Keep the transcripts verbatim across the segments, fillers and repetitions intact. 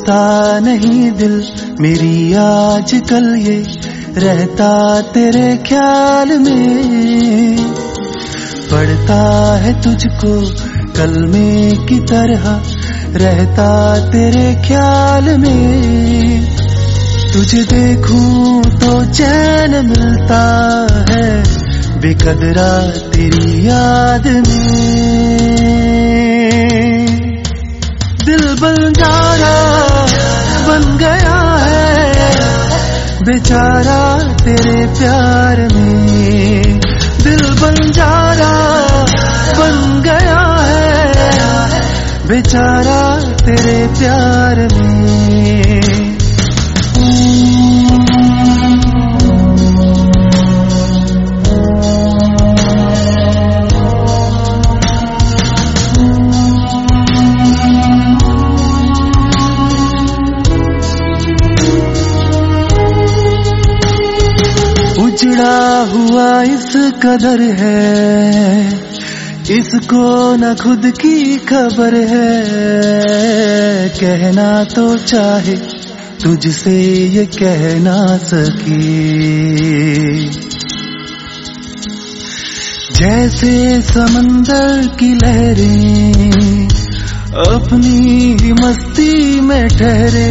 सोता नहीं दिल मेरी आजकल ये रहता तेरे ख्याल में, पढ़ता है तुझको कलमे की तरह रहता तेरे ख्याल में। तुझे देखूं तो चैन मिलता है बेकदरा तेरी याद में। दिल बंजारा बन गया है बेचारा तेरे प्यार में, दिल बंजारा बन गया है बेचारा तेरे प्यार में। उजड़ा हुआ इस कदर है इसको न खुद की खबर है, कहना तो चाहे तुझसे ये कह ना सके। जैसे समंदर की लहरें अपनी ही मस्ती में ठहरे,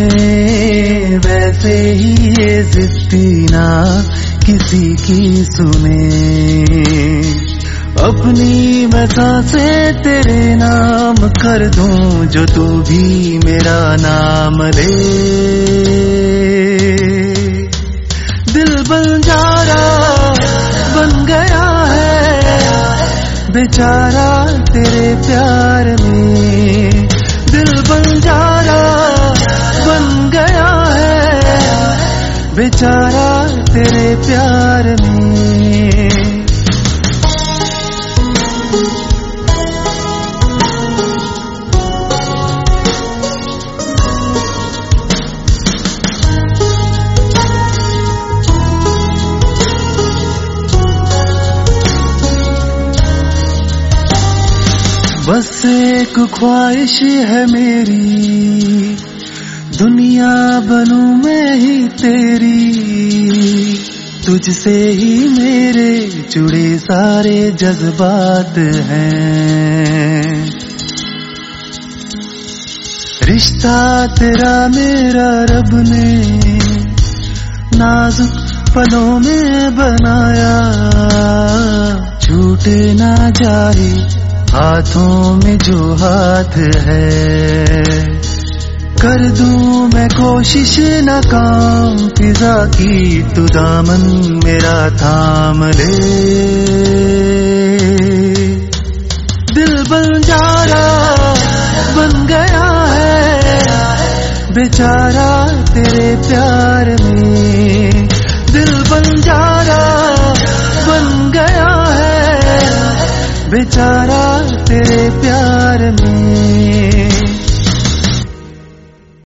वैसे ही ये जिद्दी ना किसी की सुने। अपनी मैं सांसें तेरे नाम कर दूं जो तू भी मेरा नाम ले। दिल बंजारा बन गया है बेचारा तेरे प्यार में, दिल बंजारा बन गया है बेचारा तेरे प्यार में। बस एक ख्वाहिश है मेरी दुनिया बनूं मैं ही तेरी, तुझसे ही मेरे जुड़े सारे जज्बात हैं। रिश्ता तेरा मेरा रब ने नाजुक पलों में बनाया, छूटे ना जाए हाथों में जो हाथ है। कर दूं मैं कोशिश नाकाम फिजा की तू दामन मेरा थाम ले। दिल बंजारा बन गया है बेचारा तेरे प्यार में, दिल बंजारा बन गया है बेचारा तेरे प्यार में।